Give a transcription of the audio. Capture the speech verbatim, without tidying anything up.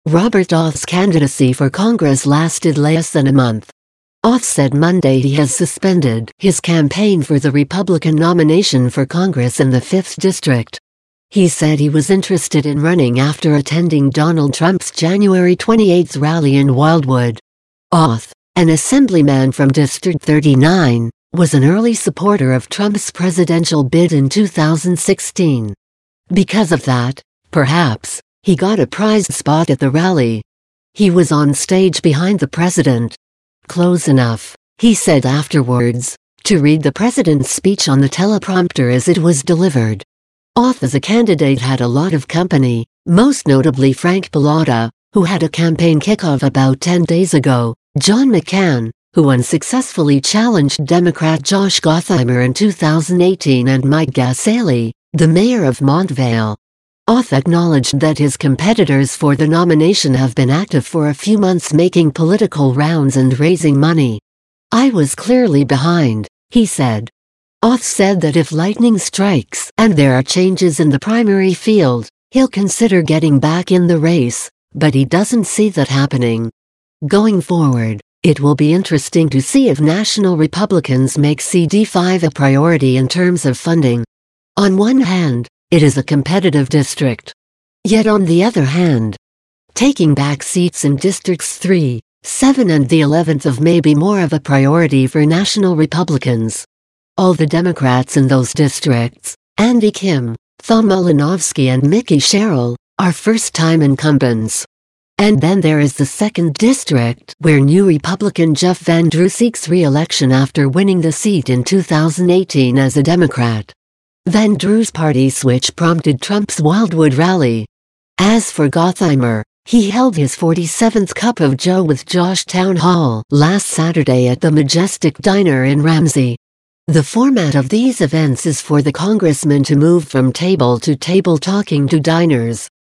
Robert Oth's candidacy for Congress lasted less than a month. Oth said Monday he has suspended his campaign for the Republican nomination for Congress in the fifth District. He said he was interested in running after attending Donald Trump's January twenty-eighth rally in Wildwood. Oth, an assemblyman from District thirty-nine, was an early supporter of Trump's presidential bid in two thousand sixteen. Because of that, perhaps, he got a prized spot at the rally. He was on stage behind the president. Close enough, he said afterwards, to read the president's speech on the teleprompter as it was delivered. Oth as a candidate had a lot of company, most notably Frank Bellotta, who had a campaign kickoff about ten days ago, John McCain, who unsuccessfully challenged Democrat Josh Gottheimer in two thousand eighteen, and Mike Gasalli, the mayor of Montvale. Oth acknowledged that his competitors for the nomination have been active for a few months, making political rounds and raising money. "I was clearly behind," he said. Oth said that if lightning strikes and there are changes in the primary field, he'll consider getting back in the race, but he doesn't see that happening. Going forward, it will be interesting to see if national Republicans make C D five a priority in terms of funding. On one hand, it is a competitive district. Yet on the other hand, taking back seats in Districts three, seven and the eleventh may be more of a priority for national Republicans. All the Democrats in those districts, Andy Kim, Tom Malinowski and Mickey Sherrill, are first-time incumbents. And then there is the second district, where new Republican Jeff Van Drew seeks re-election after winning the seat in two thousand eighteen as a Democrat. Van Drew's party switch prompted Trump's Wildwood rally. As for Gottheimer, he held his forty-seventh Cup of Joe with Josh Town Hall last Saturday at the Majestic Diner in Ramsey. The format of these events is for the congressman to move from table to table talking to diners.